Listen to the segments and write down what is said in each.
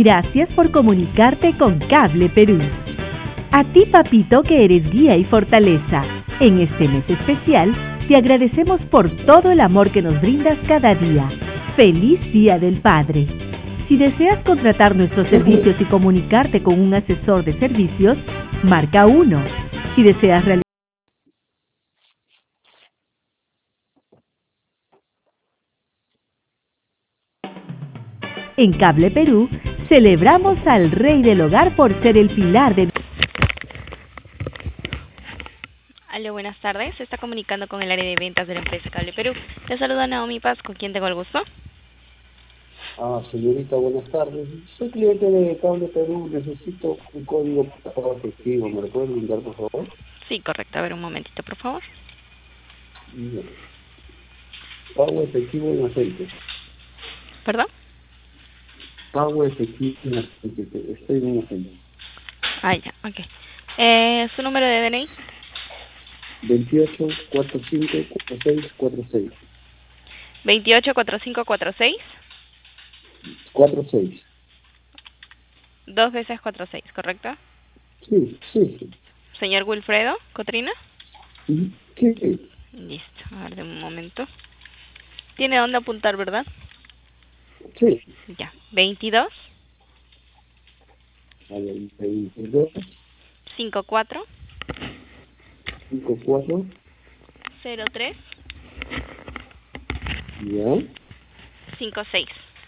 Gracias por comunicarte con Cable Perú. A ti, papito, que eres guía y fortaleza. En este mes especial, te agradecemos por todo el amor que nos brindas cada día. ¡Feliz Día del Padre! Si deseas contratar nuestros servicios y comunicarte con un asesor de servicios, marca 1. Si deseas realizar En Cable Perú, celebramos al Rey del Hogar por ser el pilar de... Aló, buenas tardes. Se está comunicando con el área de ventas de la empresa Cable Perú. Le saluda Naomi Paz, ¿con quién tengo el gusto? Señorita, buenas tardes. Soy cliente de Cable Perú. Necesito un código para pago efectivo. ¿Me lo puede brindar, por favor? Sí, correcto. A ver, un momentito, por favor. Bien. Pago efectivo en aceite. ¿Perdón? Pago efectivo en aceite. Estoy en un aceite. Ah, ya, ok. ¿Su número de DNI? 28 45 46 46. 284546. 46. 2 veces 46, ¿correcto? Sí, sí, sí. Señor Wilfredo Cotrina. Sí, sí. Listo, a ver, de un momento. Tiene dónde apuntar, ¿verdad? Sí. Ya, 22 A ver, 22 54 54. 03 Ya. 56.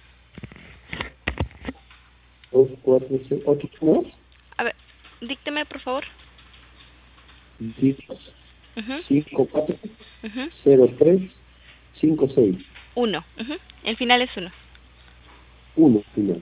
2 4 6 8 más. A ver, dícteme, por favor. 22 Ujú, 54 ujú. 03 56. 1. El final es 1. 1 final.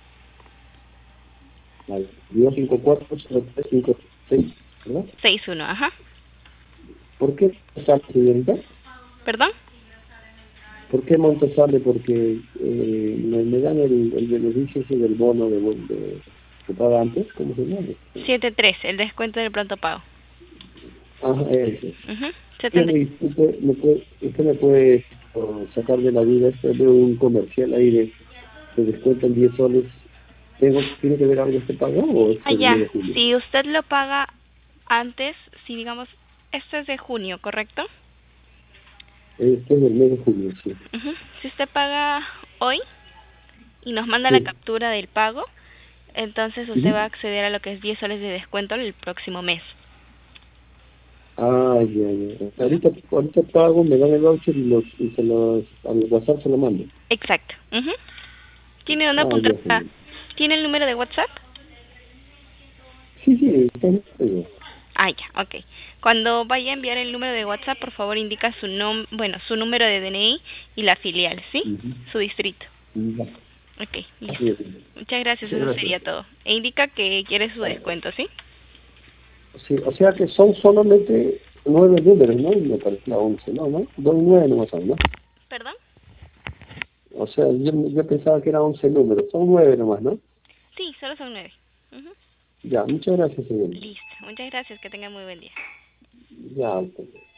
Vale. 254 03 56, ¿verdad? 61, ajá. ¿Por qué sale, señorita? ¿Perdón? ¿Por qué monto sale? Porque me dan el beneficio ese del bono que paga antes, ¿cómo se llama? 73, el descuento del pronto pago. Ajá, ese. Ujú, Usted me puede sacar de la vida, veo un comercial ahí de descuento en 10 soles. ¿Tiene que ver algo este pago o es Ah, el mes ya. de julio? Si usted lo paga antes, si digamos, esto es de junio, ¿correcto? Este es del mes de julio, sí. Ujú. Si usted paga hoy y nos manda la Sí. captura del pago, entonces usted Ujú. va a acceder a lo que es 10 soles de descuento el próximo mes. Ya. Ujú. Ahorita pago, me dan el voucher y al WhatsApp se lo mando. Exacto. Ujú. ¿Tiene dónde apuntar? Ya, señor. ¿Tiene el número de WhatsApp? Sí, está bien. Ah, ya, ok. Cuando vaya a enviar el número de WhatsApp, por favor indica su número de DNI y la filial, ¿sí? Ujú. Su distrito. Ya. Ok, listo. Bien. Muchas gracias, Muchas eso gracias. sería todo. E indica que quiere su descuento, ¿sí? Sí, o sea que son solamente 9 números, ¿no? Me parecía 11, ¿no? 9 nomás son, ¿no? ¿Perdón? O sea, yo pensaba que eran 11 números, son 9 nomás, ¿no? Sí, solo son 9. Ujú. Ya, muchas gracias, señor. Listo, muchas gracias, que tenga muy buen día. Ya, pues.